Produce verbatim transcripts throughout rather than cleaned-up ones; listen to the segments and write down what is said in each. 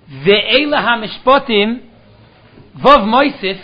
Ve'ela hamishpatim Vov Moisif.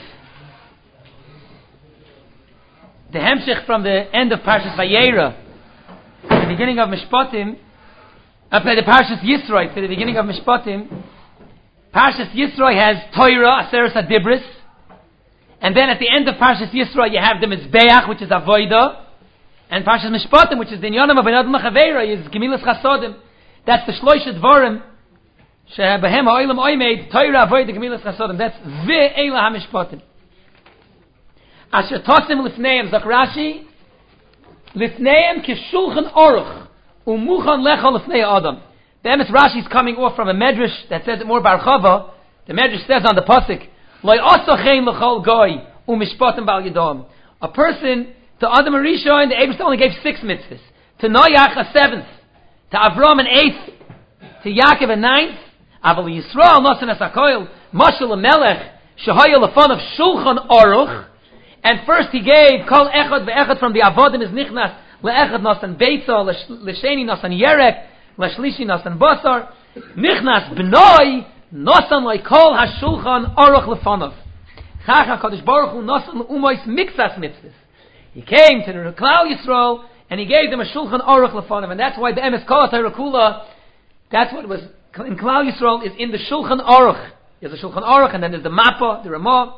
The hemshech from the end of Parshas Vayera, the beginning of Mishpatim, up at the Parshas Yisroi, for the beginning of Mishpatim. Parshas Yisroi has Torah, Aseres Adibris, and then at the end of Parshas Yisroi you have the Mizbeach, which is Avoida, and Parshas Mishpatim, which is the Inyanim of Ben Adam L'Chaveira, is Gemilas Chasodim. That's the Shloishet Dvarim, Shebehem Ha'olam Oimed, Torah, Avoida, Gemilas Chasodim. That's Ve'ela HaMishpatim. Asher Tosim Lifneim, Zak Rashi, Lifneim Kishulchan Aruch, Umuchan Lecha Lifnei Adam. The Emes Rashi is coming off from a medrash that says it more Bar Chava. The medrash says on the pasuk, Loi Asachein L'chol Goy Umishpatim Bal Yadam. A person to Adam Arisha, and the Abraham only gave six mitzvahs. To Noach a seventh. To Avram an eighth. To Yaakov a ninth. Aval Yisrael Nosan Esakoil Mashal Melech Shehaya Lefan of Shulchan Aruch. And first he gave Kol Echad ve'Echad from the Avodim is Nichnas leEchad Nosan Beitza leSheni Nosan Yerek leShlishi Nosan Basar Nichnas B'noi Nosan loy Kol HaShulchan Aruch Lefanov Chach HaKadosh Baruch Hu Nosan leUmois Miksas Mitzvahs. He came to the Klal Yisrael and he gave them a Shulchan Aruch Lefanov, and that's why the Emes Kol HaTorah Kula, that's what was in Klal Yisrael, is in the Shulchan Aruch. There's a Shulchan Aruch and then there's the Mappa, the Ramah.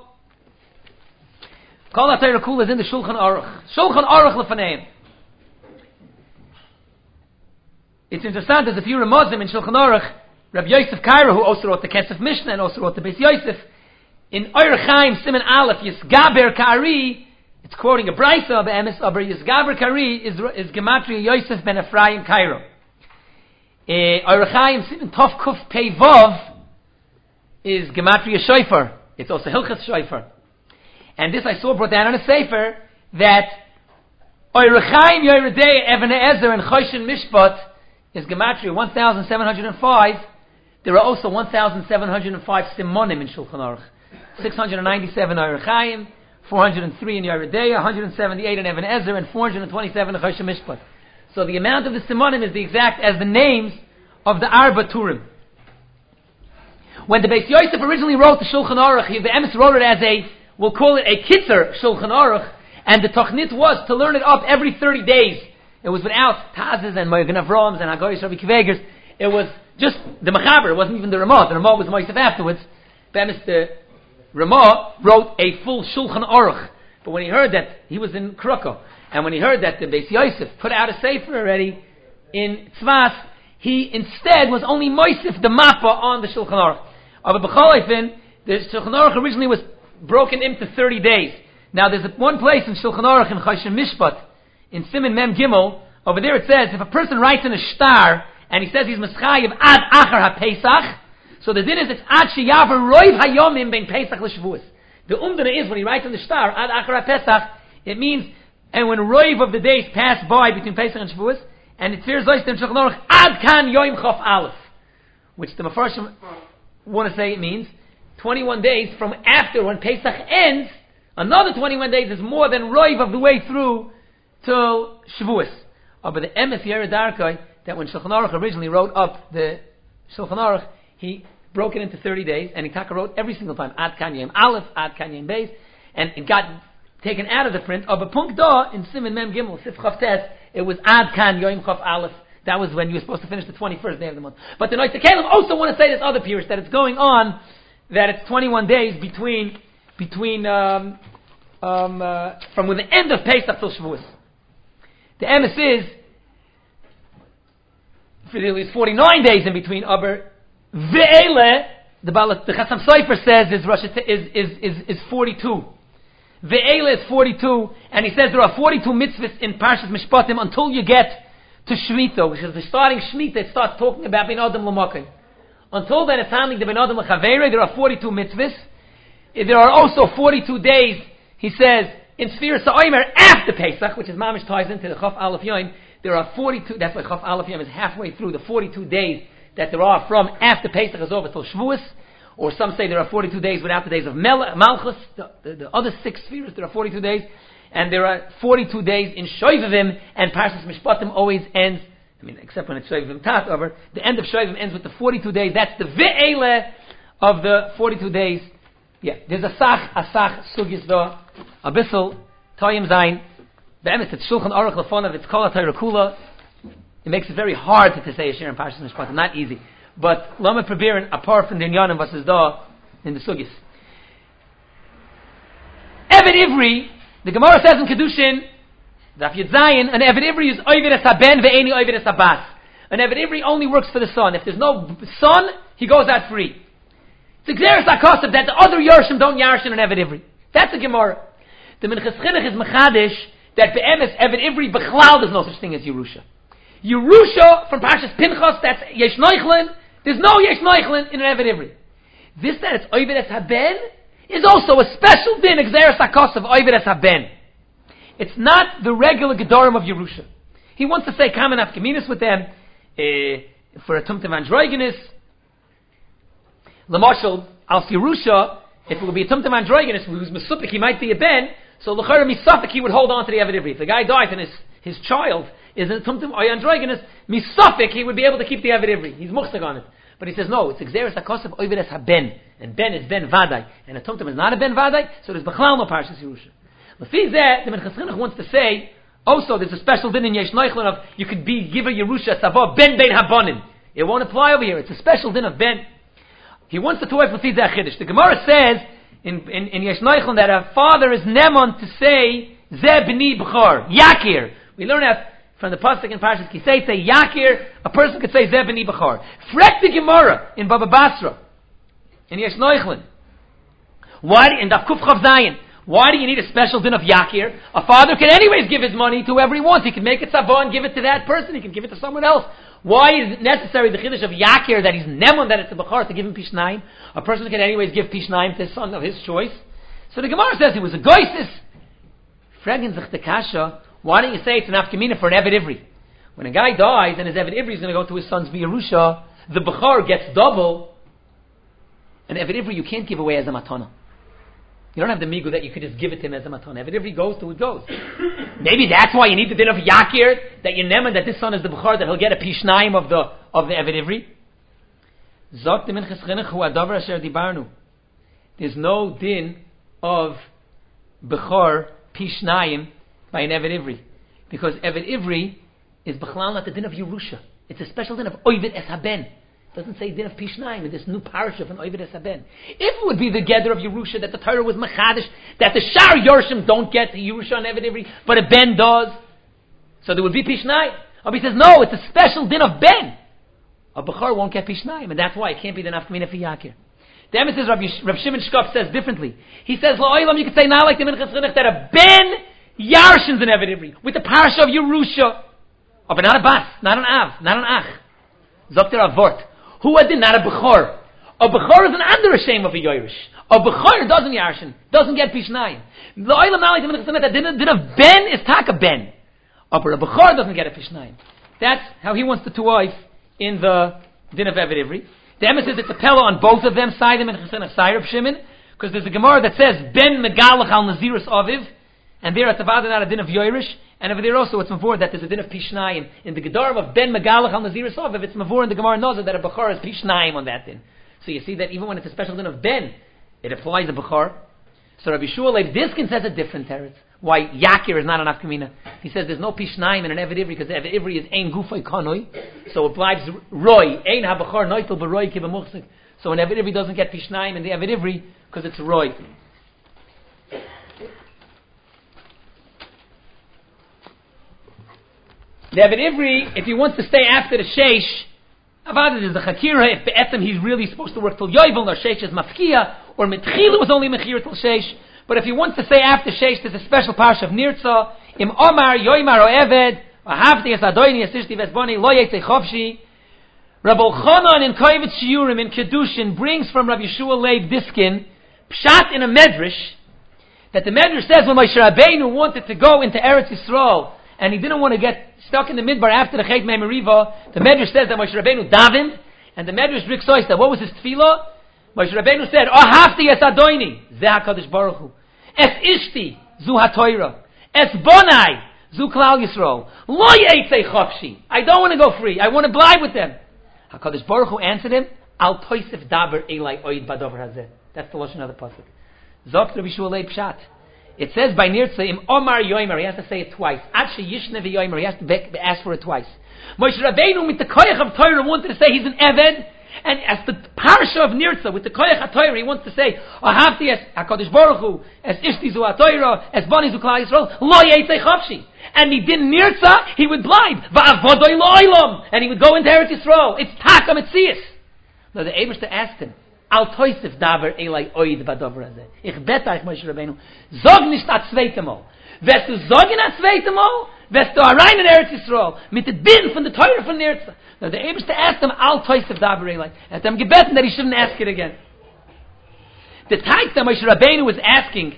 Kol HaTorah Kula is in the Shulchan Aruch. Shulchan Aruch Lefaneim. It's interesting, there's a few Ramazim in Shulchan Aruch. Rabbi Yosef Kaira, who also wrote the Kesef Mishnah and also wrote the Beis Yosef, in Orach Chaim Siman Aleph, Yisgaber Kari, it's quoting a Brisa of Emes, aber Yisgaber Kari is, is Gematria Yosef ben Ephraim Kairo. Orach Chaim Siman Tov Kuf Pei Vov is Gematria Shofar. It's also Hilchas Shofar. And this I saw brought down on a sefer that Orach Chaim Yeridei Even Ezer and Choshen Mishpat is Gematria one thousand seven hundred five. There are also one thousand seven hundred five Simonim in Shulchan Aruch. six hundred ninety-seven Orach Chaim, four hundred three in Yeridei, one hundred seventy-eight in Even Ezer, and four hundred twenty-seven in Choshen Mishpat. So the amount of the Simonim is the exact as the names of the Arba Turim. When the Beis Yosef originally wrote the Shulchan Aruch, the Emes wrote it as a, we'll call it a Kitzer Shulchan Aruch, and the Tochnit was to learn it up every thirty days. It was without Tazes and Mogen Avrams and Hagoyish Rabbi Kvegers. It was just the Mechaber. It wasn't even the Ramah. The Ramah was Moisef afterwards. Bemis, the Ramah wrote a full Shulchan Aruch. But when he heard that, he was in Kroko, and when he heard that the Beis Yosef put out a sefer already in Tzvas, he instead was only Moisef the Mappa on the Shulchan Aruch. But B'chol the Shulchan Aruch originally was broken into thirty days. Now there's one place in Shulchan Aruch in Choshen Mishpat, in Siman Mem Gimel, over there it says, if a person writes in a shtar, and he says he's Meschayev ad achar ha-Pesach, so the din is it's ad sheyaver roiv hayomim ben Pesach l'Shavuos. The umdana is when he writes in the shtar, ad achar ha-Pesach, it means, and when roiv of the days pass by between Pesach and Shavuos, and it fears Zoyster in Shulchan Aruch, ad kan yoim chof aleph, which the Mefarshim want to say it means twenty-one days from after when Pesach ends, another twenty-one days is more than roiv of the way through till Shavuos. Oh, but the Emes Yered Darkoi, that when Shulchan Aruch originally wrote up the Shulchan Aruch, he broke it into thirty days, and he taka wrote every single time, Ad Kan Yom Aleph, Ad Kan Yom Beis, and it got taken out of the print. Oh, but Punk Da, in Siman Mem Gimel, Sif Chav Tes, it was Ad Kan Yom Chav Aleph. That was when you were supposed to finish the twenty-first day of the month. But the Noitze Kalim also want to say this other pirush, that it's going on, that it's twenty-one days between, between, um, um, uh, from when the end of Pesach till Shavuos. The emes is, for at least forty-nine days in between, aber ve'ele, the Balat, the Chassam Sofer says is, Rosh, is, is, is, is forty-two. Ve'ele is forty-two, and he says there are forty-two mitzvahs in Parshas Mishpatim until you get to Shemitah, which is the starting Shemitah, it starts talking about Ben Adam L'Mokim. Until then, it's handling the Ben Adam L'Chavere, there are forty-two mitzvahs. There are also forty-two days, he says, in Sfiras HaOmer after Pesach, which is Mamish ties into the Chaf Aleph Yom, there are forty-two, that's why Chaf Aleph Yom is halfway through the forty-two days that there are from after Pesach is over till Shavuos, or some say there are forty-two days without the days of Mel- Malchus, the, the, the other six Sfiras, there are forty-two days, and there are forty-two days in Shoivavim, and Parshas Mishpatim always ends I mean, except when it's Shovim Tat over, the end of Shovim ends with the forty-two days. That's the Ve'ele of the forty-two days. Yeah, there's a Sach, a Sach, Sugis do, a Bissel, Toyim Zayin. Be'emes, it's Shulchan Aruch Lefonav, it's Kol HaTorah Kula. It makes it very hard to say a Shir in Parshas Mishpatim, not easy. But Lama Probirin, apart from the Inyanim, was is da in the Sugis. Eved Ivri, the Gemara says in Kedushin, Daf Yud Zayin, an Eved Ivri is Oived Es HaBen ve'eni Oived Es HaBas. An Eved Ivri only works for the son. If there's no son, he goes out free. It's Xeris HaKosav that the other Yershim don't Yarshin an Eved Ivri. That's the Gemara. The Minchas Chinuch is Mechadish that Be'emes Eved Ivri Bechlal there's no such thing as Yerusha. Yerusha from Parshas Pinchas, that's Yesh Noichlin. There's no Yesh Noichlin in an Eved Ivri. This that it's Oived Es HaBen is also a special din Xeris HaKosav Oived Es HaBen. It's not the regular Gedorim of Yerusha. He wants to say common afkaminis with them uh, for a Tumtum Androgenis. Lamashal, Al Yerusha, if it would be a Tumtum Androgenis who's Mesupik, he might be a Ben, so L'chara Misafik, he would hold on to the Eved Ivri. If the guy dies and his, his child is a Tumtum or Androgenis, Misafik, he would be able to keep the Eved Ivri. He's muchsag on it. But he says, no, it's Xeris HaKosav Oived Es HaBen. And Ben is Ben Vadai. And a Tumtum is not a Ben Vadai, so there's Bechlal no Parshas Yerusha. Lefizeh, the Minchas Chinuch wants to say, also there's a special din in Yesh Noichlin of, you could be, give a Yerusha Tzavah Ben Ben Habonim. It won't apply over here. It's a special din of Ben. He wants to talk Lefizeh Achidish. The Gemara says, in, in, in Yesh Noichlin, that a father is Nemon to say, Zeh B'ni B'chor, Yakir. We learn that from the Pasuk in Parshas Kisei, say Yakir, a person could say Zeh B'ni B'chor. Frek the Gemara in Baba Basra, in Yesh Noichlin. Why, in Daf Kuf Chav Zayin, why do you need a special din of Yakir? A father can anyways give his money to whoever he wants. He can make it Savah and give it to that person. He can give it to someone else. Why is it necessary, the Chiddush of Yakir, that he's Nemon, that it's a Bechar, to give him Pishnayim? A person can anyways give Pishnayim to his son of his choice. So the Gemara says he was a Goisis. Fragen sich the Kasha, why don't you say it's an Afkamina for an Eved Ivri? When a guy dies and his Eved Ivri is going to go to his son's B'Yerusha, the Bechar gets double. An Eved Ivri you can't give away as a Matana. You don't have the migu that you could just give it to him as a matan. If he goes to it goes. Maybe that's why you need the din of Yakir, that you nemen that this son is the Bechar, that he'll get a Pishnayim of the of the Eved Ivri. Zok the Minchas Chinuch hu adavar asher dibarnu. There's no din of Bechar Pishnayim by an Eved Ivri, because Eved Ivri is Bechlal not the din of Yerusha. It's a special din of Oived Es HaBen. Doesn't say din of Pishnayim in this new parish of an Oived Es HaBen. If it would be the gather of Yerusha that the Torah was machadish, that the Shar Yorshim don't get the Yerusha on Eved Ivri, but a Ben does, so there would be Pishnayim. But he says no, it's a special din of Ben. A Bechar won't get Pishnayim, and that's why it can't be the Nafkamina for Yakir. The Emes says Rabbi, Rabbi Shimon Shkop says differently. He says La'olam, you could say not like the Minchas Chinuch that a Ben Yarshins in Eved Ivri with the parish of Yerusha, oh, but not a Bas, not an Av, not an Ach. Zokter Avort. Who did not a Bechor? A Bechor is an under shame of a Yoirish. A Bechor doesn't Yarshin, doesn't get Pishnayim. The Oilam Nalik the Minchas Chinuch that din of Ben is Taka Ben. Oh, but a Bechor doesn't get a Pishnayim. That's how he wants the two wife in the din of Eved Ivri. The Emes says it's a Pella on both of them, side of Minchas Chinuch, side of Shimon, because there's a Gemara that says Ben Megalach al Nazirus Aviv, and there at the Vada not a din of Yoirish, and over there also it's mavur that there's a din of Pishnayim. In the Gedarim of Ben Megalach al Nazirus Aviv, it's mavur in the Gemara Nozah that a Bechar is Pishnayim on that din. So you see that even when it's a special din of Ben, it applies a Bechar. So Rabbi Shua Leib Diskin says a different teretz. Why Yakir is not an Afkamina. He says there's no Pishnayim in an Eved Ivri because the Eved Ivri is Ein Gufay Kanoi. So it applies Roy. Ein HaBechar Noitel B'Roy Kibamuchsik. So an Eved Ivri doesn't get Pishnayim in the Eved Ivri because it's Roy. The Eved Ivri, if he wants to stay after the Sheish, Avad is the Chakira, if Be'etzem he's really supposed to work till Yovel, or Sheish is Mafkia, or Mitchila was only Mechir till Sheish. But if he wants to stay after Sheish, there's a special parsha of Nirtza, Im Omar, Yoimar, O Eved, Ahavti, Es Adoini, Esishti, Vesboni, Lo Yetze Chovshi. Rabbi Chanan in Kovetz Shiurim in Kedushin brings from Rabbi Yeshua Leib Diskin, Pshat in a Medrash, that the Medrash says when Moshe Rabbeinu wanted to go into Eretz Yisrael, and he didn't want to get stuck in the midbar after the Chet Meimeriva, the Medrash says that Moshe Rabbeinu davened, and the Medrash Rik Soista, what was his tefillah? Moshe Rabbeinu said, "Oh, hafti es adoini, ze HaKadosh Baruch Hu, es ishti, zu HaTorah, es bonai, Zu Klal Yisrael. Lo Yeitzei Chofshi. I don't want to go free. I want to abide with them. HaKadosh Baruch Hu answered him, Al Toisef Daber Elai Oid Badover Hazeh. That's the Lashon of the Pasuk. Zokt Rabbi Shua Leib Pshat. It says by Nirtza, Im Omar Yoimer, he has to say it twice. Adshe Yishne V'Yoimer, he has to be, ask for it twice. Moshe Rabbeinu, with the Koyach of Torah, wanted to say he's an Eved, and as the Parsha of Nirtza, with the Koyach of Torah, he wants to say, Ahavti es HaKadosh Baruch Hu, es Ishti Zu HaTorah, es Bani Zu Klal Yisrael, Lo Yeitzei Chofshi. And he didn't Nirtza, he would blind. Va'avodoi Lo Olam, and he would go into Eretz Yisrael. It's Taka Metzias. Now the Ebershter asked him, Al Toisef Daber Elai Oid Badover Hazeh. Ich bete euch, Moshe Rabbeinu, sag nicht a zweite Mal. Wirst du sagen a zweite Mal, wirst du rein in Eretz Yisrael, mit dem Bin von der Teure von Nirtza. Now the Ebershter asked him, Al Toisef Daber Elai. At them gebeten that he shouldn't ask it again. The type that Moshe Rabbeinu was asking,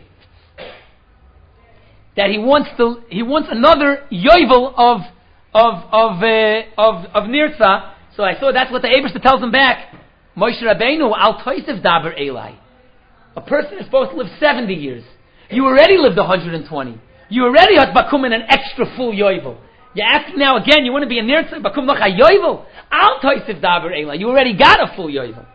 that he wants to, he wants another yovel of, of, of, uh, of, of Nirtza. So I thought that's what the Ebershter tells him back. Moshe Rabbeinu, Al Toisef Daber Elai. A person is supposed to live seventy years. You already lived one hundred twenty. You already had bakum in an extra full yovel. You're asking now again, you want to be a nirtza, bakum noch a yovel? Al Toisef Daber Elai. You already got a full yovel.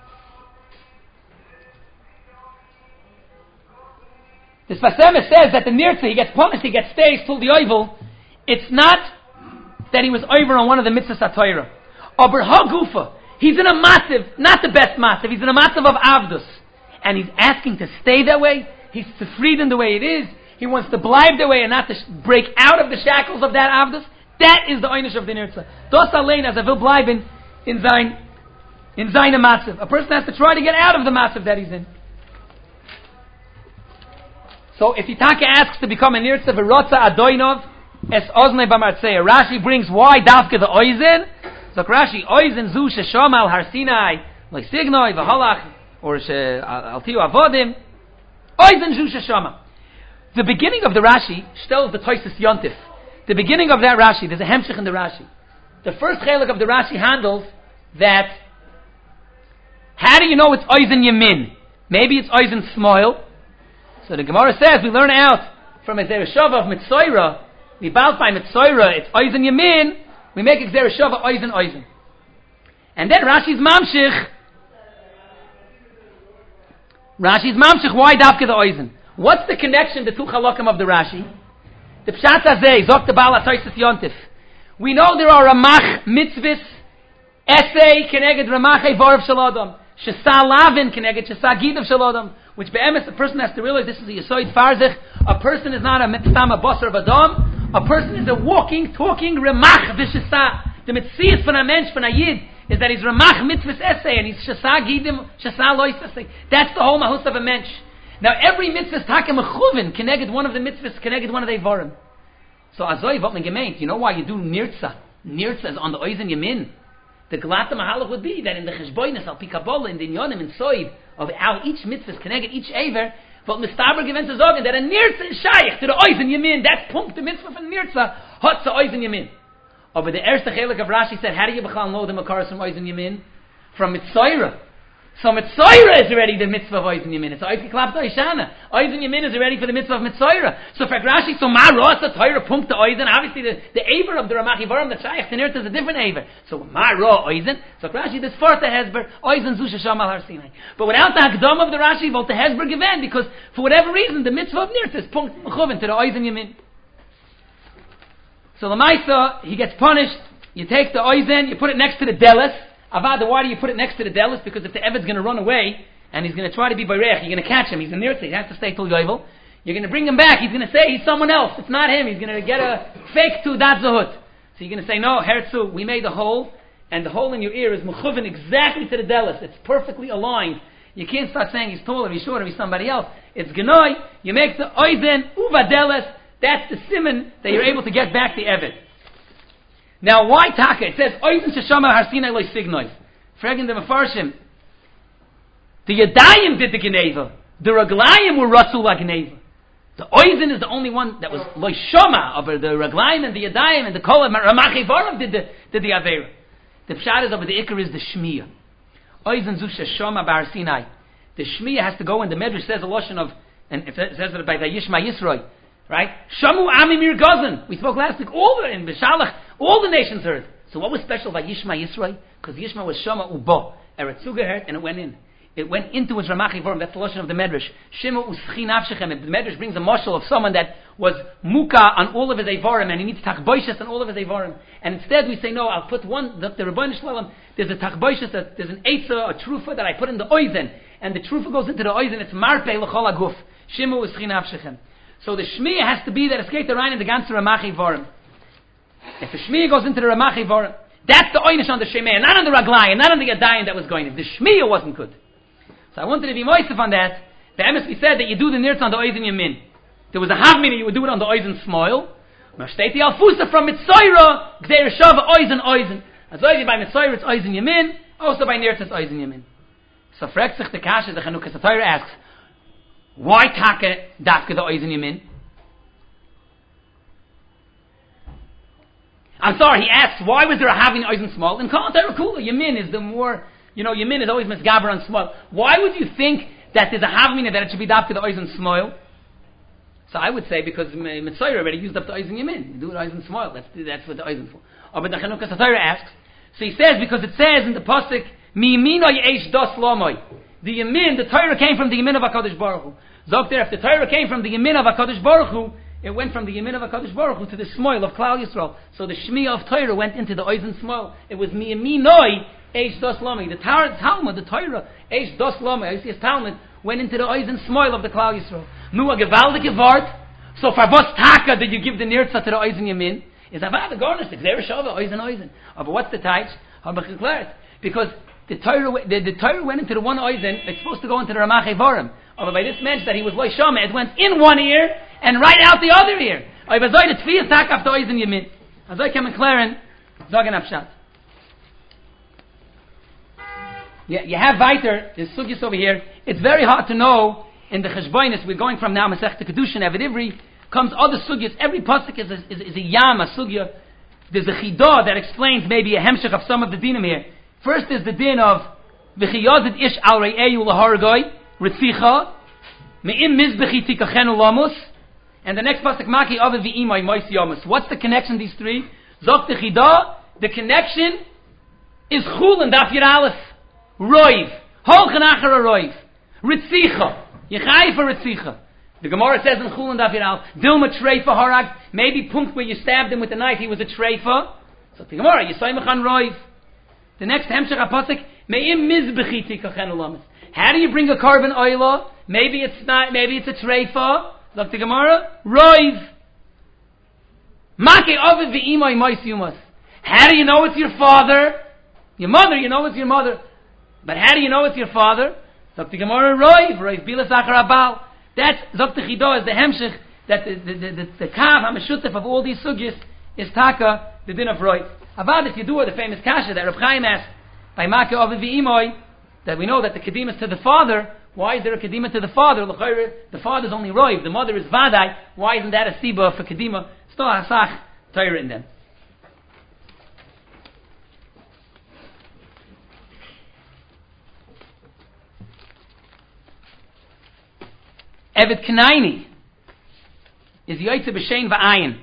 The Sfasema says that the nirtza, he gets punished, he gets stays till the yovel. It's not that he was over on one of the mitzvahs HaTorah. Aber HaGufa. He's in a massive, not the best massive, he's in a massive of Avdus. And he's asking to stay that way. He's to freedom the way it is. He wants to blibe the way and not to sh- break out of the shackles of that Avdus. That is the einish of the Nirtza. Dos allein as a will bleiben in sein, in seine massive. A person has to try to get out of the massive that he's in. So if Yitaka asks to become a Nirtza, V'rotza Adoinov, es ozne b'martzeh. Rashi brings why dafke the oizen. So Rashi, oizen zu sheshom al har Sinai, loisignoi v'holach, or she al tiu avodim, oizen zu sheshoma. The beginning of the Rashi tells the Toisus Yontif. The beginning of that Rashi, there's a hemshich in the Rashi. The first chelik of the Rashi handles that, how do you know it's oizen yamin? Maybe it's oizen smoil. So the Gemara says, we learn out from a Zereshova of Mitzoira, we bout by Mitzoira, it's oizen yamin, we make a Zereshova oizen oizen. And then Rashi's mamshich, Rashi's mamshich, why dafke the oizen? What's the connection, the two chalakim of the Rashi? The Pshat Hazeh, Zok the Baal HaToisus Yontif. We know there are Ramach mitzvahs, essay, keneged Ramach Evorov Shalodom, Shesa Lavin, keneged Shesa Gidav Shalodom, which be'emes, a person has to realize this is a Yesoid Farzich. A person is not a mitzvah, a bosser of Adam. A person is a walking, talking Ramach v'Shesa. The mitzvah von a mensch, von a Yid, is that he's Ramach mitzvahs essay, and he's Shesa Gidim, Shesa Lois essay. That's the whole mahus of a mensch. Now every mitzvah is takem mechuvin, connected one of the mitzvahs, connected one of the Evorim. So azoi what man gemeint. You know why you do nirtza? Nirtza is on the oizen yamin. The glata mahalach would be that in the cheshboinus al pikabola in the inyonim and soid of how each mitzvah is connected, each aver. But mistaber given to zogen that a nirtza is shaykh to the oizen yamin. That's punkt the mitzvah from nirtza hot to oizen yamin. Oh, but the erste chelik of Rashi said, how do you bechal know the makaras from oizen yamin? From mitzoira. So Mitzoira is already the mitzvah of Oizen Yamin. So Oizen Klapt Oishana. Oizen Yamin is already for the mitzvah of Mitzoira. So for Rashi, so Ma Rosa Toira Punk to Oizen. Obviously the, the Aver of the Ramach Yivarim, the Shaykh Tenirta is a different Aver. So Ma Ro Oizen. So Rashi, this fourth Hezber, Oizen Zu Shesham Al Har Sinai. But without the Hakdam of the Rashi, Volt the Hezber given, because for whatever reason, the mitzvah of Nirta is Punk Mechuvin to the Oizen Yamin. So Lamaisa, he gets punished. You take the Oizen, you put it next to the Delis. Avada, why do you put it next to the Delis? Because if the Eved's going to run away, and he's going to try to be Bayrech, you're going to catch him, he's a Nirtza, he has to stay till Yovel. You're going to bring him back, he's going to say he's someone else, it's not him, he's going to get a fake to that Zahut. So you're going to say, no, Herzl, we made a hole, and the hole in your ear is Mechuvin exactly to the Delis, it's perfectly aligned. You can't start saying he's taller, he's shorter, he's somebody else. It's Genoi, you make the Oizen, Uva Delis, that's the simon that you're able to get back the Eved. Now, why Taka? It says, Oizen Sheshama Har Sinai Loi Signoi. Fragging the Mefarshim. The Yadayim did the Geneva. The Raglayim were Rasul HaGeneva. The Oizen is the only one that was Loi Shoma over the Raglayim and the Yadayim and the Kolah. Ramach Evorim did the, did the Avera. The Pshat is over the Iker is the Shmiya. Oizen Zu Sheshama Bar Sinai. The Shmiya has to go in. The Medrash says a lotion of, and it says it by the Yishma Yisroi. Right? Shamu Ami Mir Gazan. We spoke last week. All the in Bishalach, all the nations heard. So what was special about Yishma Yisrael? Because Yishma was Shama Ubo. Eretzuga heard and it went in. It went into his Ramachi Vorim. That's the lotion of the Medrash. Shema Uschin Avshechem. The Medrash brings a marshal of someone that was Muka on all of his Evarim and he needs Tachboishes on all of his Evarim. And instead we say, no, I'll put one, the, the Rebbeinu Shalom, there's a Tachboishes, there's an Eitzah, a Trufa that I put in the Oizen. And the Trufa goes into the Oizen. It's Marpe L'chol HaGuf. Shema Uschin Avshechem. So the Shmiya has to be that escape the Rhein in the ganze Ramachi Vorim. If the Shmiya goes into the Ramachi Vorim, that's the Oynish on the Shemaya, not on the Raglayan, not on the Yadayim that was going. If the Shmiya wasn't good. So I wanted to be moisef on that. The M S P said that you do the nirtz on the Oizen Yamin. There was a Havmina, you would do it on the Oizen Smoil. Mashteti Alfusa from Mitzayra, Gdeir Shava Oizen Oizen. As Oizen by Mitzayra it's Oizen Yamin, also by nirtz it's Oizen Yamin. So fragt sich the Kasha, the Chanukah Satayra asks, why take dafke the Oizen Yamin? I'm sorry, he asks, why was there a having Oizen small? In Kol Torah Kula, Yamin is the more, you know, Yamin is always misgaber on small. Why would you think that there's a havmina that it should be dafke the Oizen small? So I would say because Mitzayra already used up the Oizen Yamin. You do it Oizen small. That's that's what the Oizen for. Oh, but the Chanukah Satayra asks. So he says because it says in the pasuk Mi Yimino Yesh Das Lomoy. The Yamin, the Torah came from the Yamin of HaKadosh Baruch Hu. Zok there, if the Torah came from the Yamin of HaKadosh Baruch Hu, it went from the Yamin of HaKadosh Baruch Hu to the Smoil of Klal Yisrael. So the Shmiya of Torah went into the Oizen Smoil. It was Mi Yaminoi Eish Das Lomoy. The Tar- Talmud, the Torah, Eish Das Lomoy, I see his Talmud, went into the Oizen Smoil of the Klal Yisrael. Nu a gewaldige Wort. So for what taka did you give the Nirtza to the Oizen Yamin? Is about the garnish, the Gzeir Shava, Oizen Oizen. Oh, but what's the Taich? Because the Torah, the, the Torah went into the one Oizen, it's supposed to go into the Ramach Evarim. Oh, but by this mention that he was Loi Shama, it went in one ear and right out the other ear. Oh, but Zoi, the Tfiyah Tak after Oizen Yamin. Azoi Kem McLaren, Zogan Abshat. Yeah, you have Viter, there's Sugis over here. It's very hard to know in the Cheshboinus, we're going from now Masech to Kedushin, Eved Ivri, comes other Sugyas. Every pasuk is a, is, is a Yam, a Sugya. There's a Chidah that explains maybe a Hemshech of some of the dinim here. First is the din of V'chiyazid ish al re'eyu l'hargoi, Ritzicha, Me'im mizbechi tikachenu lamus, and the next pasuk, Maki aviv v'imai moisi yamus. What's the connection, these three? Zok the Chidah, the connection is Chul and Daf Yir Aleph. Roiv. Holchen acher a Roiv. Ritzicha. Yechai for Ritzicha. The Gemara says in Chul and Daf Yir Aleph, Dilma Treifa Harag, maybe punkt where you stabbed him with a knife, he was a Treifa. So the Gemara, Yisayimach an Roiv. The next Hemshech HaPasuk, Me'im mizbechi tikachenu lamus. How do you bring a carbon oila? Maybe it's not, maybe it's a Treifa. Look the Gemara, Roiv. Make aviv v'imai mois yumas. How do you know it's your father? Your mother, you know it's your mother. But how do you know it's your father? Zok the Gemara, Roiv, Roiv bilas achar abal. That's Zok the Chidah is the Hemshech that the the the, the, the Kav HaMeshutef of all these sugyas is Taka, the din of Roiv. Avad if you do the famous kasha that Reb Chaim asked by Make aviv v'imai, that we know that the kedima is to the father. Why is there a kedima to the father? The father is only Roiv, the mother is Vadai. Why isn't that a siba for kedima? Still hasach Torah in them. Evet Kanaini is Yoitze B'Shein V'Ayin.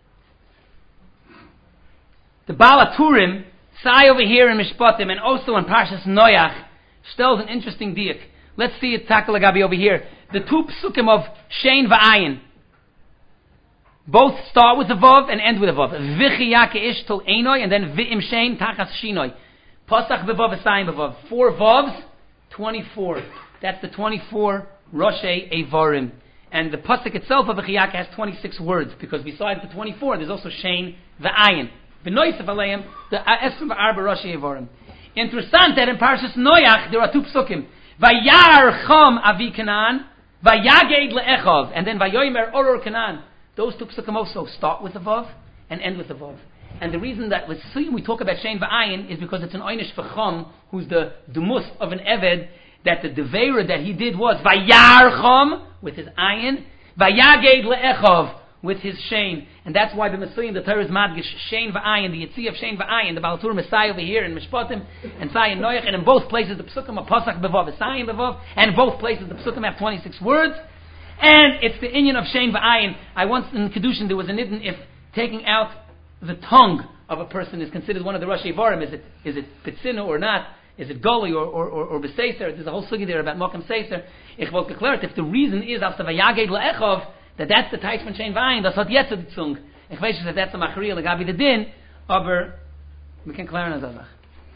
The Baal HaTurim, Sai over here in Mishpatim, and also in Parshas Noach, tells an interesting diak. Let's see it tackle Agabi over here. The two psukim of Shein V'Ayin both start with a Vav and end with a Vav. V'chiyake ish tol Einoi, and then V'im Shein tachas Shinoi. Pasach B'Vav Esayim B'Vav. Four Vavs, twenty-four. That's the twenty-four Roshei Evarim. And the pasuk itself of V'chiyake has twenty-six words, because besides the twenty-four, there's also Shein V'Ayin. V'noisef aleim, the Esrim V'Arba Roshei Evarim. Interessant that in Parshas Noach, there are two psukim. Vayar Chom Avi Kanan, Vayaged Le'echov, and then Vayomer Oror Kanan. Those two psukim also start with a Vav and end with a Vav. And the reason that with we talk about Shein V'Ayin is because it's an Einish for Chom, who's the Dumus of an Eved, that the Devera that he did was Vayar Chom, with his Ayin, Vayaged Le'echov, with his Shein. And that's why the Messiah, the Torah is Madgish, Shein V'Ayin, the Yitzi of Shein V'Ayin, the Baal HaTurim Messiah over here in Mishpatim, and Sai in Noach, and in both places the Psukim are Pasach B'Vav, Esayim B'Vav, and in both places the Psukim have twenty-six words. And it's the inyan of Shein V'ayin. I once in Kedushin there was a nidin if taking out the tongue of a person is considered one of the Rashi Varim. Is it is it Pitzinu or not? Is it Goli or or or, or B'Seiser? There's a whole sugi there about Mokum Seiser. Ich wollte geklärt, if the reason is after Vayaged Le'echov, that that's the Teich von Shein V'ayin, das hat jetzt die Zung. Ich weiß nicht, that that's a Machriel, Gabi the Din, aber we can clear on Azazach.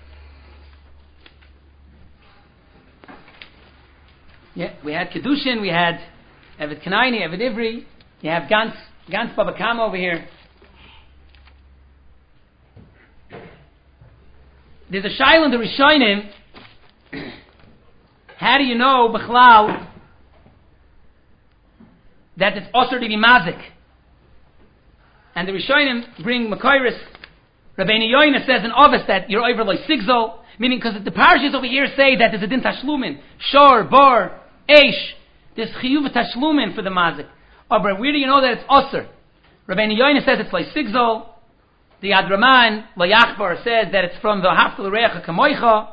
Yeah, we had Kedushin, we had Evet Kanaini, Evet Ivri, you have Gans, Gans Baba Kama over here. There's a Shail in the Rishonim. How do you know, B'chlal, that it's Osir to be Mazik? And the Rishonim bring Makairis. Rabbeinu Yoina says in Ovis that you're over like Sigzol, meaning because the parashas over here say that there's a din tashlumin, Shor, Bar, Eish, there's chiyuv tashlumin for the Mazik. Oh, but where do you know that it's Osir? Rabbeinu Yoina says it's like Sigzol. The Adraman, Layachbar, says that it's from the Haftal Recha Kamoicha.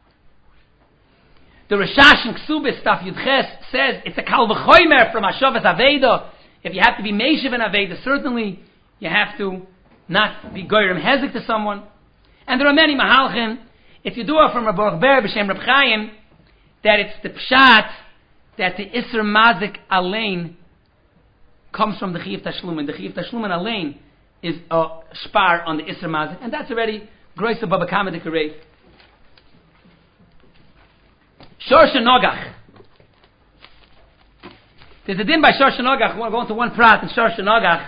The Rishash and Ksubis, Staf Yudches, says it's a Kal V'choymer from Hashavas Aveda. If you have to be Meishiv and Aveda, certainly you have to not be Goyrim Hezek to someone. And there are many Mahalchim. If you do it from Rabbi Ber B'Shem Reb Chaim, that it's the Pshat, that the Isser Mazik Alein comes from the Chiv Tashlumin. The Chiv Tashlumin Alein is a spar on the Isser Mazik, and that's already Groisa Baba Kama de Karei. Shor Shenogach. There's a din by Shor Shenogach. We're going to one prat in Shor Shenogach.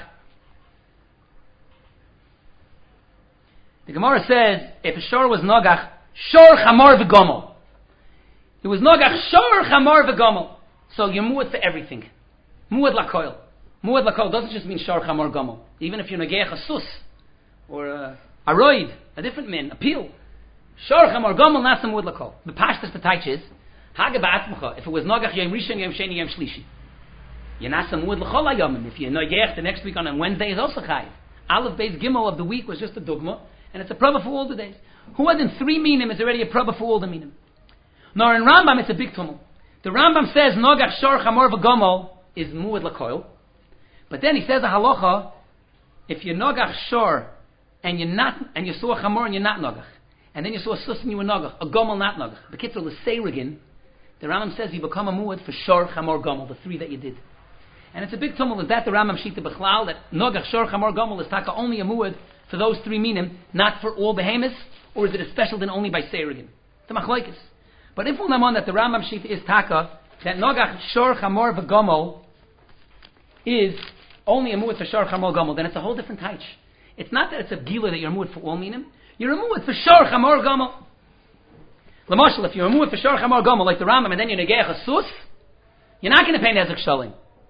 The Gemara says, if a Shor was Nogach, Shor Chamor V'Gomel. It was Nogach, Shor Chamor V'Gomel. So you're muad for everything. Muad Lakoil. Muad Lakoil doesn't just mean Shor Chamor Gomel. Even if you're Nageach a Sus, or a Aroid, a different min, a Peel. Shor Chamor Gomel, Nasa Muad Lakoil. The Pashtas Pataich is, Hage Ba'atmucha, if it was Nogach Yom Rishon, Yom Sheni, Yom Shlishi. You're Nasa Muad L'chol HaYomim. If you're Nageach the next week on a Wednesday is also Chayiv. Aleph Beis Gimel of the week was just a Dugma, and it's a Prabha for all the days. Who had in three minim is already a Prabha for all the minim. Nor in Rambam it's a big tumult. The Rambam says Nogach Shor Chamor V'Gomel is Muad L'koil. But then he says a halacha, if you're Nogach Shor and you're not, and you saw a Chamor and you're not Nogach, and then you saw a Sus and you were Nogach, a Gomel not Nogach. The Kitzur L'Seirigin, the Rambam says you become a Muad for Shor Chamor Gomel, the three that you did. And it's a big tumult. Is that the Rambam Shita B'chlal, that Nogach Shor Chamor Gomel is taka only a Muad for those three minim, not for all behemoths, or is it a special din only by Seirigin? The Machlokes. But if we'll know that the Rambam Shita is taka, that Nogach Shor Chamor V'Gomel is only a muad for Shor Chamor Gomel, then it's a whole different taich. It's not that it's a gila that you're a muad for all minim. You're a muad for Shor Chamor Gomel. L'moshel, if you're a muad for Shor Chamor Gomel, like the Rambam, and then you're Negeach a Sus, you're not going to pay Nezek Shalim.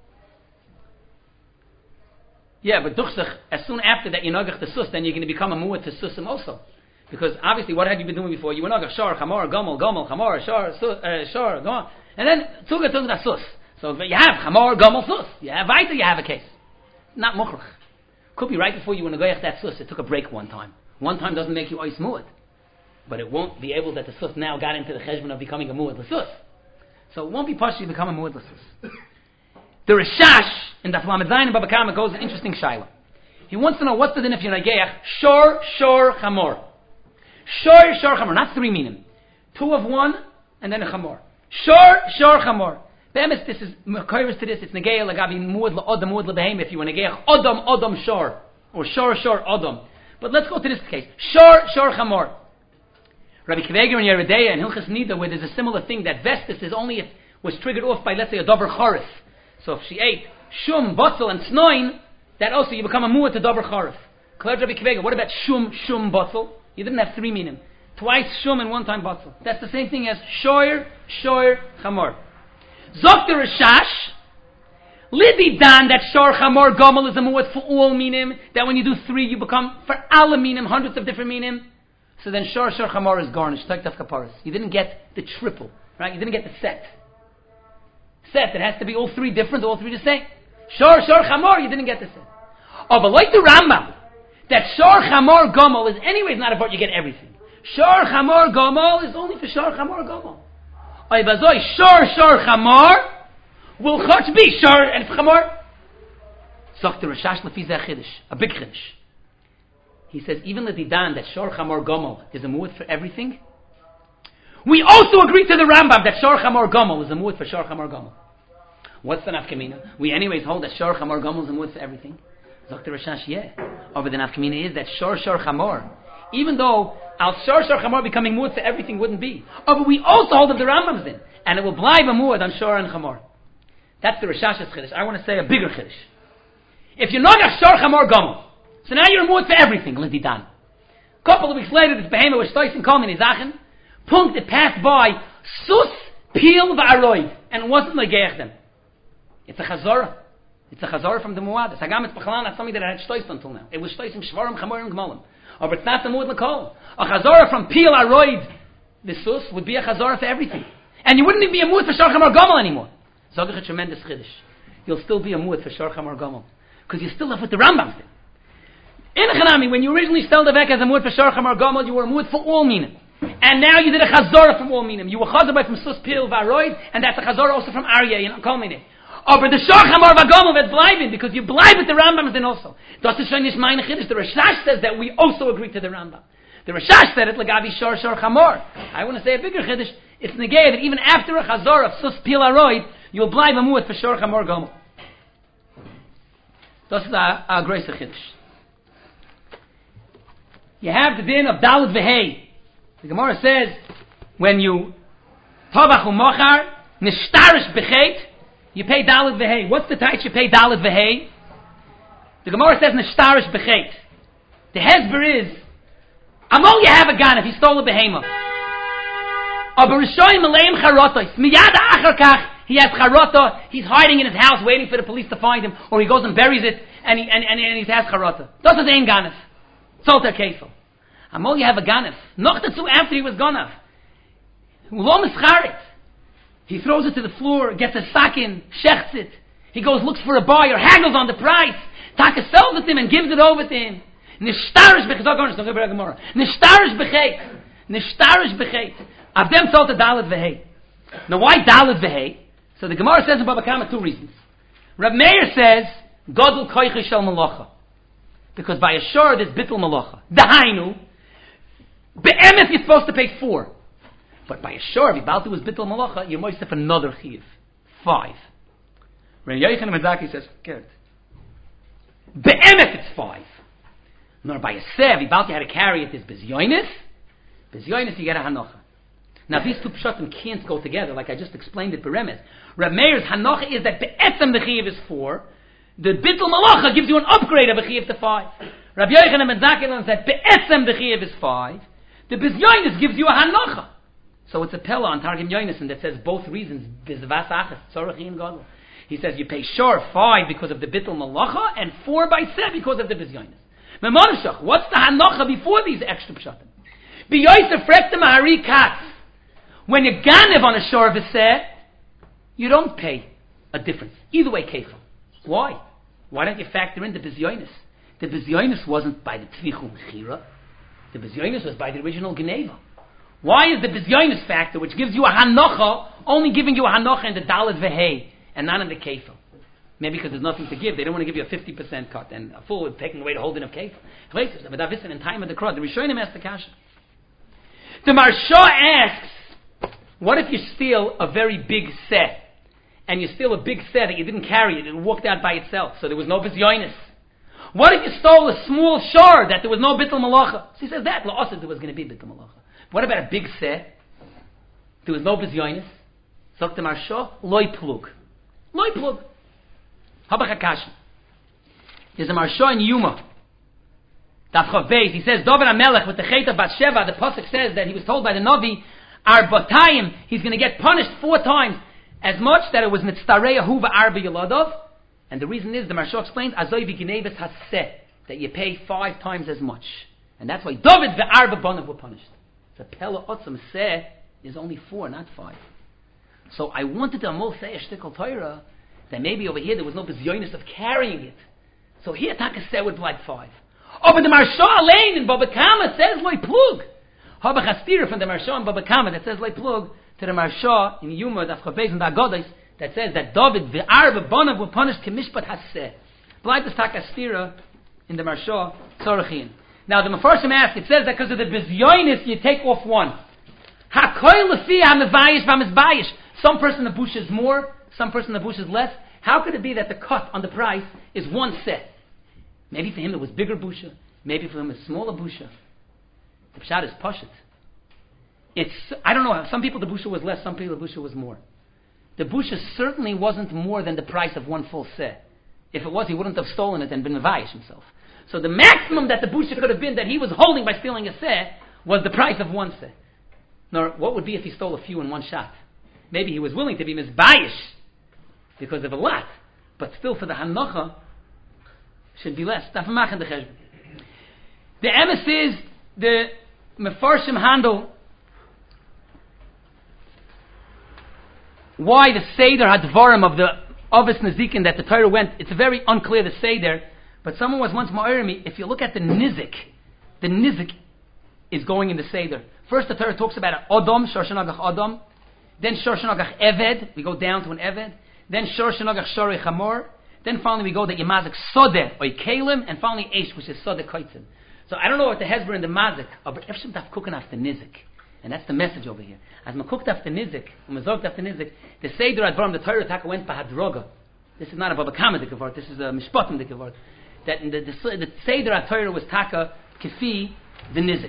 Yeah, but Duchsach, as soon after that you're Nogach the Sus, then you're going to become a muad for Susim also. Because obviously, what have you been doing before? You were Nogach Shor Chamor Gomel, Gomel, Chamor, Shor, uh, Shor, Gomel. And then, Tuga Tuga Sus. So if you have Chamor Gomel Sus, you have Vaita, you have a case. Not Mukhrach. Could be right before you were Negoyach that Sus, it took a break one time. One time doesn't make you Ois Muad. But it won't be able that the Sus now got into the cheshbon of becoming a Muad L'Sus. So it won't be possible to become a Muad L'Sus. The Rishash in the Flamed Zayin and Baba Kama goes an interesting shaila. He wants to know what's the din if you're Negoyach, Shor, Shor, Chamor. Shor, Shor, Chamor, not three minim. Two of one, and then a Chamor. Shor, Shor, Chamor. Be'emes, this is Mekoyres to this. It's Negeya Lagabi Muad La'odam Muad L'Behem. If you want Negeya Odam Odam Shor or Shor Shor Odam. But let's go to this case. Shor Shor Chamor. Rabbi Kveger and Yeredeya and Hilchas Nida, where there's a similar thing that Vestis is only if was triggered off by, let's say, a Dover Chorif. So if she ate Shum, Botzel, and Snoin, that also you become a Muad to Dover Chorif. Rabbi Kveger, what about Shum, Shum, Botzel? You didn't have three minim. Twice Shum and one time Botzel. That's the same thing as Shor Shor Chamor. Zok the Rishash, Lidi Dan, that Shor Chamor Gomel is a muad for all minim, that when you do three, you become for alla minim, hundreds of different minim. So then Shor Shor Chamor is garnished, like Taf Kaparis. You didn't get the triple, right? You didn't get the set. Set, it has to be all three different, all three the same. Shor Shor Chamor, you didn't get the set. Oh, but like the Rambam, that Shor Chamor Gomel is anyways not about you get everything. Shor Chamor Gomel is only for Shor Chamor Gomel. Oy bazoi Shor Shor Chamor will church be shor and chamor? Sagt the Rashash lefi zeh chiddush, a big chiddush. He says, even l'didan that shor chamor gomel is a mu'ud for everything, we also agree to the Rambam that shor chamor gomel is a mu'ud for shor chamor gomel. What's the nafkamina? We anyways hold that shor chamor gomel is a mu'ud for everything. Sagt the Rashash, yeah. Over the nafkamina is that shor shor chamor, even though al shor shor chamor becoming mu'ud for everything wouldn't be. Oh, but we also hold of the Rambam's in, and it will blind a mu'ud on shor and chamor. That's the Rashash's chiddush. I want to say a bigger chiddush. If you're not a shor chamor gomel, so now you're a mu'ud for everything, l'didan. A couple of weeks later, this behemoth was stoic and calm in Izachen. Punkt, it passed by sus, peel, va'aroid, and it wasn't like them. It's a chazorah. It's a chazorah from the mu'ad. Sagam it's b'chalan, that's something that I had stoic until now. It was stoic in shvarim, chamorim, gmolim. Oh, but it's not the mu'ad l'kol. A chazorah from peel, aroid, the sus, would be a chazorah for everything. And you wouldn't even be a mu'ad for shor chamor gomel anymore. Zogach a tremendous chiddush. You'll still be a mu'ad for shor chamor gomel. Because you're still left with the Rambam thing. In Chanami, when you originally stelled the vek as a mu'ud for shor chamor gomel, you were a mu'ud for all minim. And now you did a chazorah from all minim. You were chazorah from sus pil varoid, and that's a chazorah also from Aryeh and kol minim. Oh, but the shor chamor v'gomel that's bleiben, because you bleib with the Rambam then also. Das is schon nicht meine chiddush. The Rashash says that we also agree to the Rambam. The Rashash said it legavi shor shor chamor. I want to say a bigger chiddush. It's negay that even after a chazorah of sus pil varoid, you'll bleib a mu'ud for shor chamor gomel. Das ist a, a größer chiddush. You have the din of Dalet Vehei. The Gemara says, when you Tovach u'mochar, nishtarish b'chet, you pay Dalet Vehei. What's the type you pay Dalet Vehei? The Gemara says nishtarish b'chet. The hezber is, amol you have a gun if he stole a behema. Aber Rishoyim aleim charotos. Miyad achar kach, he has charota, he's hiding in his house waiting for the police to find him, or he goes and buries it, and he, and, and, and he has charota. Das is ein ganef. Zolter Kefel. Amol you have a ganef. Noch dazu after he was ganav. Ulo mischaret. He throws it to the floor, gets a sakin, shechts it. He goes, looks for a buyer, haggles on the price. Taka sells it to him and gives it over to him. Nishtarish b'chet. Nishtarish b'chet. Nishtarish b'chet. Avdem zolter dalet v'hei. Now why dalet v'hei? So the Gemara says in Baba Kama two reasons. Rav Meir says, Godel koiche shel malacha. Because by a shor there's bittul malacha. Dahainu, be'emes you're supposed to pay four. But by a shor, if Baltu was bittul malacha, you're moist for another chiv. Five. Rav Yochanan Medzaki says, get it. Be'emes it's five. Nor by a sev, if Baltu had to carry it is bezyonis. Bezyonis you get a hanocha. Now these two pshatim can't go together, like I just explained it beremes. Rav Meir's hanocha is that be'etzem the chiv is four. The bittul malacha gives you an upgrade of a chiv to five. Rav Yochanan ben Zakkai said be'etzem the chiv is five. The bizyonis gives you a hanocha. So it's a pella on Targum Yonason that says both reasons. Bizvas achas tzorach in gadol. He says you pay shor five because of the bittul malacha and four by seven because of the bizyonis. Memonashach, what's the hanocha before these extra pshatim? B'yoyser frekta mahari katz. When you ganev on a shor v'seh, you don't pay a difference. Either way, kefil. Why? Why don't you factor in the bizyonis? The bizyonis wasn't by the tvichu mechira. The bizyonis was by the original geneva. Why is the bizyonis factor, which gives you a hanocha, only giving you a hanocha in the dalet vehei and not in the kefil? Maybe because there's nothing to give. They don't want to give you a fifty percent cut and a full taking away the whole din of kefil. But that in time of the crowd, the Rishonim asked the kasha. The Marsha asks, what if you steal a very big set? And you steal a big set that you didn't carry it, it walked out by itself, so there was no bizyonis. What if you stole a small shor that there was no bittul malacha? So he says that, la'asad there was going to be bittul malacha. What about a big set? There was no bizyonis. Zok the Marsha, loy plug. Loy plug. Habach HaKash. There's a Marsha in Yuma. Daf Chav Beis. He says, David HaMelech with the Chet of Bathsheba, the Pasuk says that he was told by the Navi, Arbatayim, he's going to get punished four times as much that it was Nitztarei Huva Arba Yoladov. And the reason is, the Marsha explains, Azoy V'Gineves Haseh, that you pay five times as much. And that's why David V'Arba Bonav were punished. The Pella Otzam Seh is only four, not five. So I wanted to amol say a shtickle Torah that maybe over here there was no bezyonis of carrying it. So here Taka Seh would be like five. Oh, but the Marsha Alein in Baba Kama says loy plug. Habach Hastira from the Marsha in Baba Kama that says loy plug to the Marsha in Yuma Daf Chav Beis and Dagodas that says that David, the Arba Bonav, were punished Kemishpat Haseh. Bleibt es tak Astira in the Marsha Tzorachin. Now the Mefarshim ask, it says that because of the Bizyonis, you take off one. HaKoy Lefi HaMevayish VaMizbayish. Some person the bush is more, some person the bush is less. How could it be that the cut on the price is one set? Maybe for him it was bigger busha, maybe for him it was smaller busha. The pshat is pashut. It's, I don't know, some people the busha was less, some people the busha was more. The busha certainly wasn't more than the price of one full seh. If it was, he wouldn't have stolen it and been mevayish himself. So the maximum that the busha could have been that he was holding by stealing a seh was the price of one seh. Nor what would be if he stole a few in one shot? Maybe he was willing to be mizbayish because of a lot, but still for the hanocha should be less. The emes is the mefarshim handle why the seder hadvarim of the Ovis Nezikin that the Torah went. It's very unclear the seder, but someone was once ma'ir me. If you look at the nizik, the nizik is going in the seder. First, the Torah talks about Adam, Shorshanagach Adam. Then Shorshanagach Eved. We go down to an Eved. Then Shorshanagach Shorei Chamor. Then finally we go to Yemazik Sodeh or Kalim, and finally Eish, which is Sodeh Koitzim. So I don't know what the Hezbollah and the Mazik are, but Efshim Taf cooking after Nizik. And that's the message over here. As ma cooked after Nizik, and ma zogt after Nizik, the Seder Advarim, the Torah Taka went Bahadroga. This is not a Baba Kama Dikavart, this is a Mishpatim Dikavart. That in the, the, the Seder Torah was Taka Kefi the Nizik.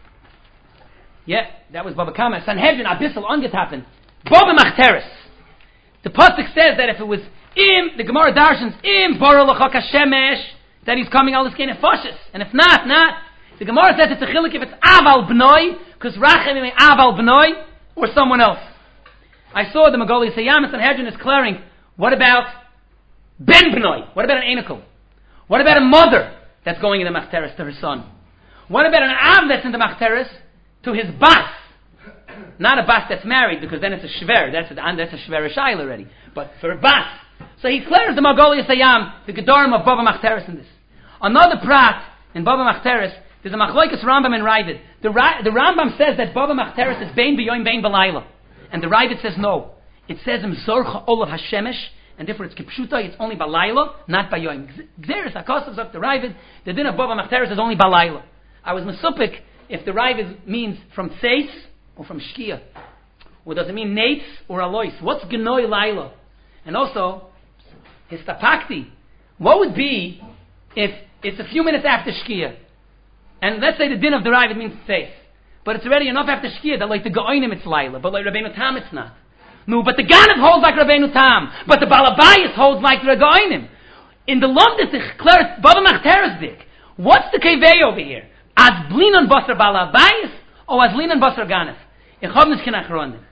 Yeah, that was Baba Kama. Sanhedrin, Abyssal, Ongetappen. Baba Machteres. The Pasuk says that if it was Im, the Gemara Darshans, Im, Bora L'chak HaShemesh, that he's coming al Iskein Efoshes. And if not, not. The Gemara says it's a chilik if it's Aval B'noi, because Rachem may Aval B'noi, or someone else. I saw the Magoli Sayyam and Sanhedrin is clearing, what about Ben B'noi? What about an Anakel? What about a mother that's going in the Machteres to her son? What about an Av that's in the Machteres to his Bas? Not a Bas that's married, because then it's a Shver, that's a, that's a Shver Shail already. But for a Bas. So he clears the Magoli Sayyam, the Gedorim of Baba Machteres in this. Another prat in Baba Machteres, there's a Machlokes Rambam and Ravid. The, Ra- the Rambam says that Baba Machteres is Bein B'yoim Bein B'layla. And the Ravid says no. It says Im Zorcha Olav Hashemesh, and therefore it's Kipshuta, it's only B'layla, not B'yoim. Gzeres HaKosov of the Ravid, the din of Baba Machteres is only B'layla. I was Mesupik if the Ravid means from Tzeis or from Shkia. Or does it mean Nates or Alois? What's Genoi Laila? And also, Histapakti. What would be if it's a few minutes after Shkia? And let's say the din of the Ravid means safe. But it's already enough after Shkia that like the Ga'oinim it's Laila, but like Rabbeinu Tam it's not. No, but the Ganav holds like Rabbeinu Tam, but the Balabayas holds like the Ga'oinim. In the Lomdis, it's clear, Baba Machteres dik. What's the Kevei over here? As Blinan Basar Balabayas, or as Linan Basar Ganav? Ich hab nicht kein Achronim.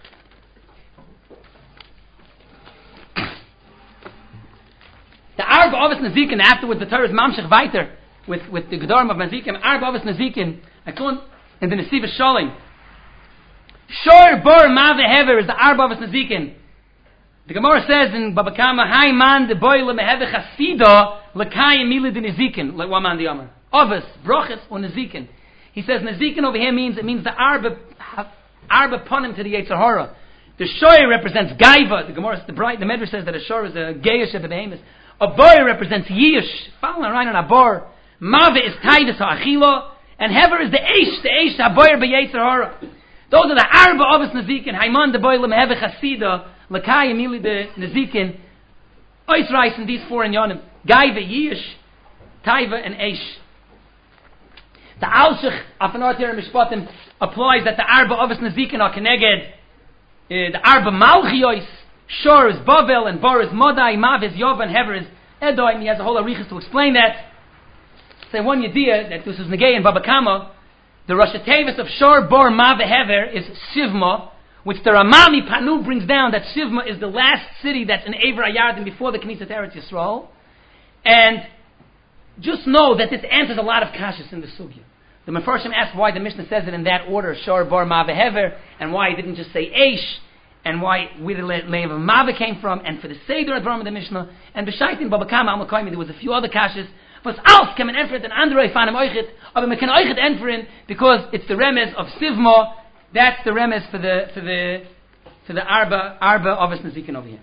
The Arba Ovis Nezikin, afterwards the Torah is Mamshech weiter with, with the Gedorim of Nezikin. Arba Ovis Nezikin, I couldn't, in the Nesiva Sholim. Shor Bor Mave Hever is the Arba Ovis Nezikin. The Gemara says in Baba Kama, Hai man de boy le meheve chasida lekayim mili de Nezikin, like Waman the Omer. Ovis, Brochis, or Nezikin. He says Nezikin over here means, it means the Arba, Arba ponim to the Yetzer Hara. The Shor represents Gaiva. The Gemara, the bright, the Medrash says that a Shor is a Geish of the Behemoth. A boy represents Yish, following right on a bor. Mave is Taidus ha'achila, and Hever is the Eish, the Eish ha'boyer b'yetzer hara. Those are the Arba Ovis Nezikin, Haiman de boy lemeheve chasida, Lakai emili de Nezikin, Ois Reis in these four in Yonim, Gaiva, Yish, Taiva, and Eish. The Alshich, Afanor Tira Mishpatim, applies that the Arba Ovis Nezikin are Keneged, uh, the Arba Malchiois, Shor is Bavel, and Bor is Modai, Mav is Yov, and Hever is Edoi, and he has a whole arichas to explain that. Say one Yediyah, that this is Negei and Baba Kama, the Rosh Tevis of Shor, Bor, Mav, Hever is Shivma, which the Ramami Panu brings down, that Shivma is the last city that's in Eivra Yarden before the Knesset Eretz Yisrael. And just know that this answers a lot of kashas in the Sugya. The Mefarshim asked why the Mishnah says it in that order, Shor, Bor, Mav, Hever, and why he didn't just say Eish, and why where the name of Mava came from, and for the Seder Advarim of the Mishnah, and B'shaitin Baba Kama Al Makoimi, there was a few other kashas. Was als kann man entferen and andere fanem euchet, aber man kann euchet entferen because it's the remes of Sivma. That's the remes for the for the to the Arba, Arba Avos Nezikin over here.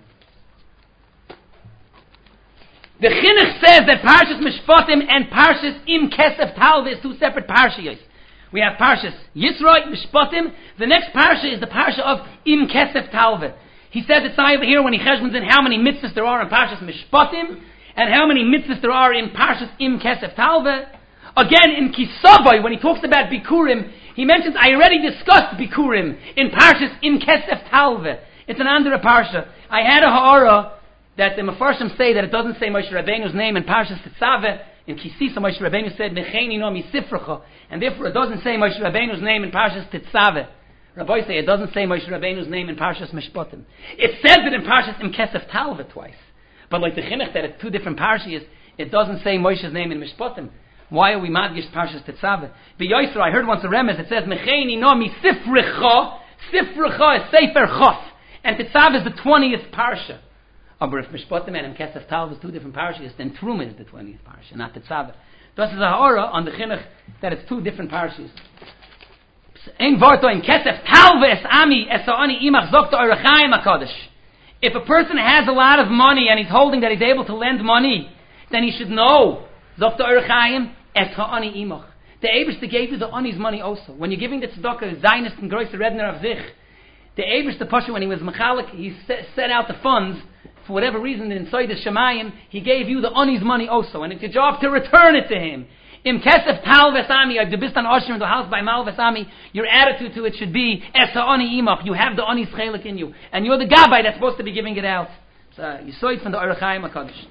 The Chinuch says that Parshas Mishpatim and Parshas Im Kesef Talve is two separate parshas. We have Parshas Yisro, Mishpatim. The next parsha is the parsha of Im Kesef Talve. He says it's over here when he cheshbons in how many mitzvahs there are in Parshas Mishpatim and how many mitzvahs there are in Parshas Im Kesef Talve. Again, in Kisavoy, when he talks about Bikurim, he mentions, I already discussed Bikurim in Parshas Im Kesef Talve. It's an Andra parsha. I had a ha'ara that the Mefarshim say that it doesn't say Moshe Rabbeinu's name in Parshas Tetzaveh. In Kisisa, Moshe Rabbeinu said, Mecheini no misifracha, and therefore it doesn't say Moshe Rabbeinu's name in Parshas Tetzaveh. Rabbi say it doesn't say Moshe Rabbeinu's name in Parshas Mishpatim. It says it in Parshas Im Kesef Talve twice. But like the Chinuch that it's two different parshas, it doesn't say Moshe's name in Mishpatim. Why are we madgish Parshas Tetzaveh? B'Yosra, I heard once a remez, it says, Mecheini no misifracha, Sifracha is Sefer Chof, and Tetzaveh is the twentieth parsha. Oh, but if Mishpatim and Kesef Talve is two different parshas, then Truma is the twentieth parsha, not Tetzaveh. This is a ha'ara on the Chinuch that it's two different parshas. Ein Vorto in Kesef Talve es Ami es Ani Imach Zok to Erechaim HaKadosh. If a person has a lot of money and he's holding that he's able to lend money, then he should know Zok to Erechaim es Ani Imach. The Eibishter gave you the Ani's money also. When you're giving the tzedakah, Zionist and Grosser Redner of Zich, the Eibishter Pasha, when he was Mechalik, he set, set out the funds. For whatever reason, inside the Shemayim, he gave you the Ani's money also. And it's your job to return it to him. Im Kesef Tal Vesami, the Bistan Osher in the house by Mal Vesami, your attitude to it should be, Esa Ani Imach, you have the Ani's Chelik in you. And you're the Gabbai that's supposed to be giving it out. So, you saw it from the Erechaim HaKadosh.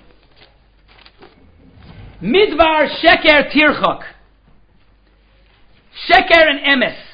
Midvar Sheker Tirchok. Sheker and Emes.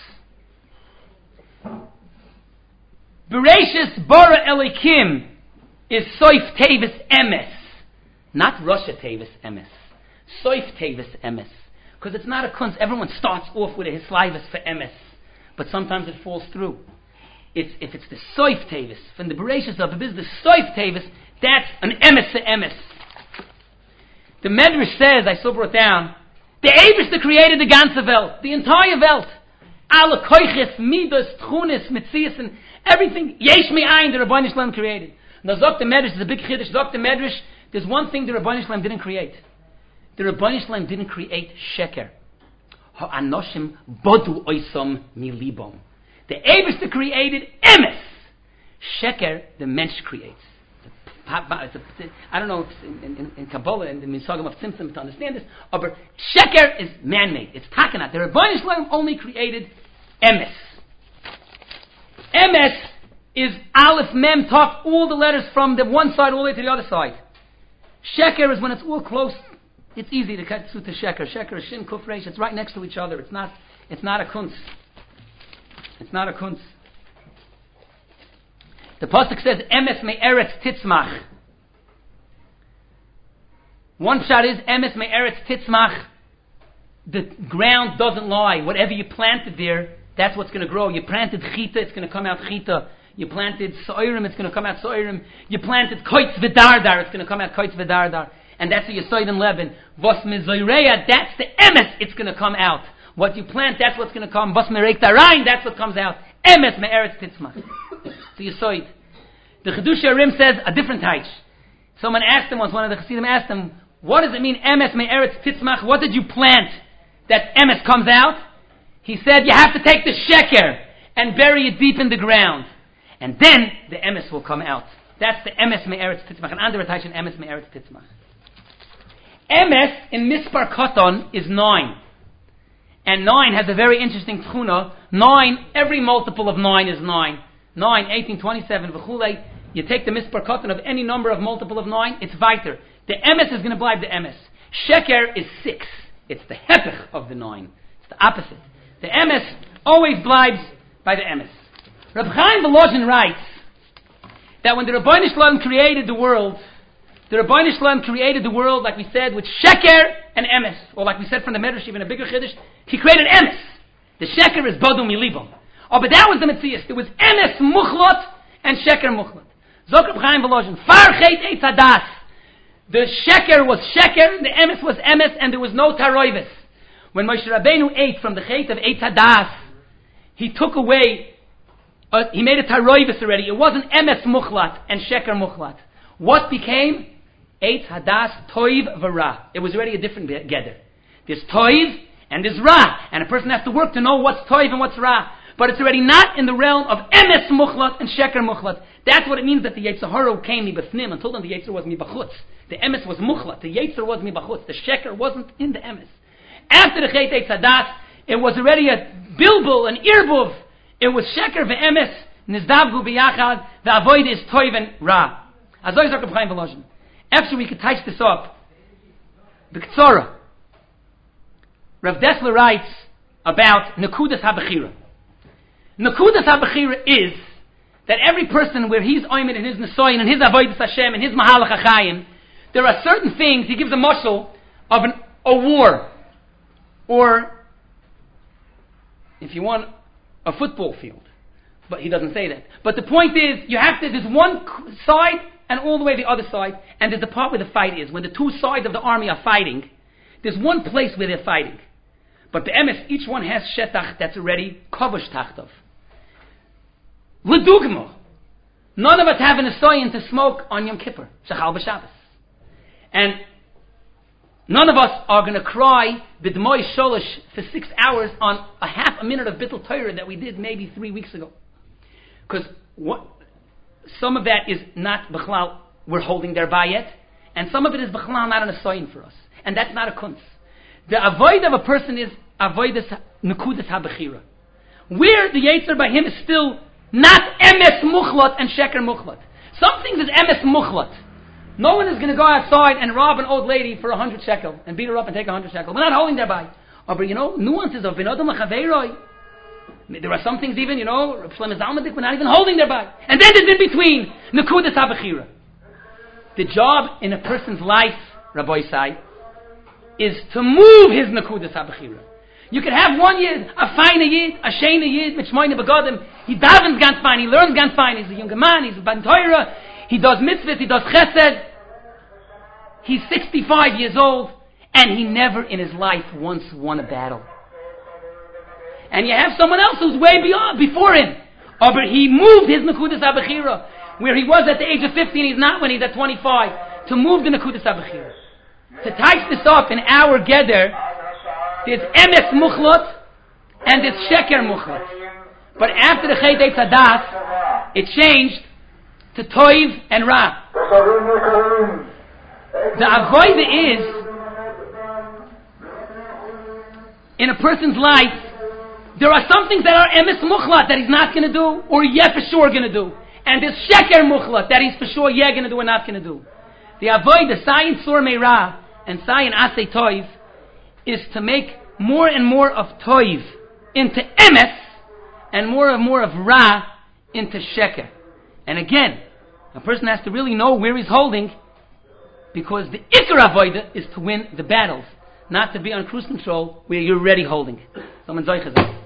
Bereshis Bara Elikim is Soif Tevis Emes. Not Russia Tevis Emes. Soif Tevis Emes. Because it's not a kunz. Everyone starts off with a hislaivus for Emes. But sometimes it falls through. It's, if it's the Soif Tevis, from the Bereshis of the business, Soif Tevis, that's an Emes to Emes. The Medrash says, I so brought down, the Eibishter created the ganze Welt, the entire Welt. Alle Koiches, Midas, Tchunis, Metzias, and everything. Yesh Me'ayin, the Rabbeinu Shalom created. Now, Zok the Medrash is a big chiddush. Zok the Medrash, there's one thing the Rabbeinu Shalom didn't create. The Rabbeinu Shalom didn't create Sheker. Ha'anoshim bodu oisom milibom. The Eibishter created Emes. Sheker, the Mensch creates. It's a, I don't know if in, in, in Kabbalah and the Mitzvah of Tzimtzum to understand this, but Sheker is man-made. It's takanat. The Rabbeinu Shalom only created Emes. Emes is Aleph, Mem, Tov, all the letters from the one side all the way to the other side. Sheker is when it's all close. It's easy to cut through to Sheker. Sheker is Shin, Kuf, Reish. It's right next to each other. It's not. It's not a kunz. It's not a kunz. The pasuk says, "Emes me'eretz titzmach." One pshat is Emes me'eretz titzmach. The ground doesn't lie. Whatever you planted there, that's what's going to grow. You planted chita, it's going to come out chita. You planted soirim, it's going to come out soirim. You planted koitz v'dardar, it's going to come out koitz v'dardar. And that's what you soid in Lebanon. Vos mezoireya, that's the emes, it's going to come out. What you plant, that's what's going to come. Vos mereik darayin, that's what comes out. Emes me'eretz titzmach. So you soid. The Chedush Arim says a different taich. Someone asked him once, one of the Chassidim asked him, what does it mean, emes me'eretz titzmach? What did you plant that emes comes out? He said, you have to take the sheker and bury it deep in the ground. And then the emes will come out. That's the emes me'eretz titzmach. An andere taich in emes me'eretz titzmach. Emes in Mispar Koton is nine. And nine has a very interesting tchuna. Nine, every multiple of nine is nine. Nine, eighteen, twenty-seven, v'chulei. You take the Mispar Koton of any number of multiple of nine, it's weiter. The emes is going to blibe the emes. Sheker is six. It's the hepech of the nine. It's the opposite. The emes always blibes by the emes. Reb Chaim Volozhin writes that when the Rabbeinu Shalom created the world, the Rabbeinu Shalom created the world, like we said, with sheker and emes. Or like we said from the Medrash, even a bigger chiddush, he created emes. The sheker is bodu milibom. Oh, but that was the Metzias. There was emes muchlot and sheker muchlot. Zok Reb Chaim Volozhin, farchet eitz hadas. The sheker was sheker, and the emes was emes, and there was no taroivis. When Moshe Rabbeinu ate from the chait of eitz hadas, he took away Uh, he made a taroivis already. It wasn't emes muchlat and sheker muchlat. What became? Eitz hadas toiv v'ra. It was already a different gather. There's toiv and there's ra. And a person has to work to know what's toiv and what's ra. But it's already not in the realm of emes muchlat and sheker muchlat. That's what it means that the Yetzer Hara came mibafnim. Until then the Yetzer was mibachutz. The emes was muchlat. The Yetzer was mibachutz. The sheker wasn't in the emes. After the Chet Eitz Hadas, it was already a bilbul, an irbuv. It was sheker ve'emes, nizdavgu biyachad, the avoid is toiv and ra. Azoy Zok Chaim Volozhin. After we could touch this up, the Ktsora. Rav Dessler writes about Nekudas HaBechira. Nekudas HaBechira is that every person where he's oimed in his Nesoyin, and his Avodas Hashem, and his Mahalach HaChaim, there are certain things, he gives a mashal of an, a war, or, if you want, a football field. But he doesn't say that. But the point is, you have to, there's one side, and all the way the other side, and there's the part where the fight is. When the two sides of the army are fighting, there's one place where they're fighting. But the emes, each one has shetach that's already kovush tachtov. L'dugma, none of us have an asoyin to smoke on Yom Kippur, Shachal b'Shabbos. And none of us are going to cry b'dmoi sholish for six hours on a half a minute of bittul Torah that we did maybe three weeks ago. Because what... some of that is not b'chlal, we're holding there by yet, and some of it is b'chlal not an asoyin for us. And that's not a kunz. The avoid of a person is avoidas nekudas habechira. Where the yetzer by him is still not emes muchlat and sheker muchlat. Some things is emes muchlat. No one is going to go outside and rob an old lady for a hundred shekel and beat her up and take a hundred shekel. We're not holding thereby. Oh, but you know, nuances of binodam lachaveiroi. There are some things even, you know, Reb Shlomo Zalman, we're not even holding thereby. And then there's in between nekudas habechira. The job in a person's life, Rabbi Isai, is to move his nekudas habechira. You can have one yid, a fine yid, a shena yid, mitshmoyne begodim. He davens ganz fine, he learns ganz fine. He's a younger man, he's a ban Torah, he does mitzvahs, he does chesed. He's sixty-five years old, and he never in his life once won a battle. And you have someone else who's way beyond, before him. Oh, but he moved his nekudas habechira, where he was at the age of fifteen, he's not when he's at twenty-five, to move the nekudas habechira. To touch this up in our gather, there's emes muchlot and there's sheker muchlot. But after the Chet Eitz Hadas, it changed to toiv and ra. The avoida is, in a person's life, there are some things that are emes muchlat that he's not going to do, or yeah for sure going to do. And there's sheker muchlat that he's for sure yeah going to do or not going to do. The avoida, sayin sur meira, and sayin asay toiv, is to make more and more of toiv into emes, and more and more of ra into sheker. And again, a person has to really know where he's holding, because the ikar avoida is to win the battles, not to be on cruise control where you're already holding. Someone zoiches.